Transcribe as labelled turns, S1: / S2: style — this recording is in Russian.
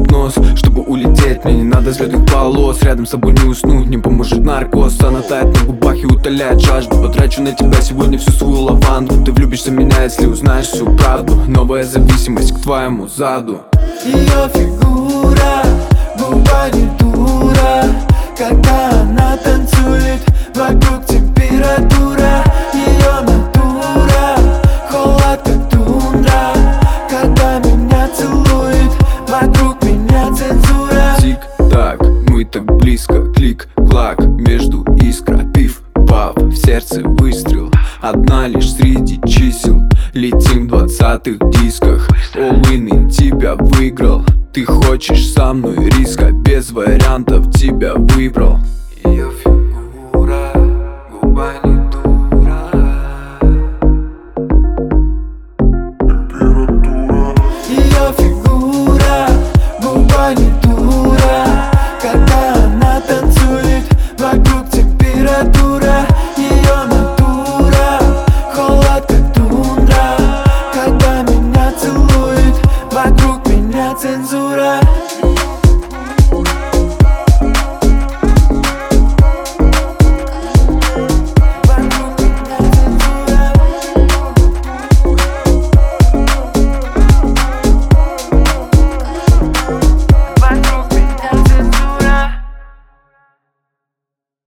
S1: гипноз. Чтобы улететь, мне не надо взлетных полос. Рядом с собой не уснуть, не поможет наркоз. Она тает на губах и утоляет жажду. Потрачу на тебя сегодня всю свою лаванду. Ты влюбишься в меня, если узнаешь всю правду. Новая зависимость к твоему заду.
S2: Ее фигура, губа не дура. Когда она танцует, вокруг температура. Ее натура, холод как тундра. Когда меня целует, вокруг меня цензура.
S1: Тик-так, мы так близко, клик-клак, между искра, пиф-паф, в сердце выстрел. Одна лишь среди чисел, летим в 20-х дисках. All-in, тебя выиграл. Ты хочешь со мной риска, без вариантов тебя выбрал. Ее фигура, губа не дура.
S2: Ее фигура, губа не дура. Когда она танцует, вокруг температура. Ее натура, холод как тундра. Когда меня целует, вокруг меня цензура.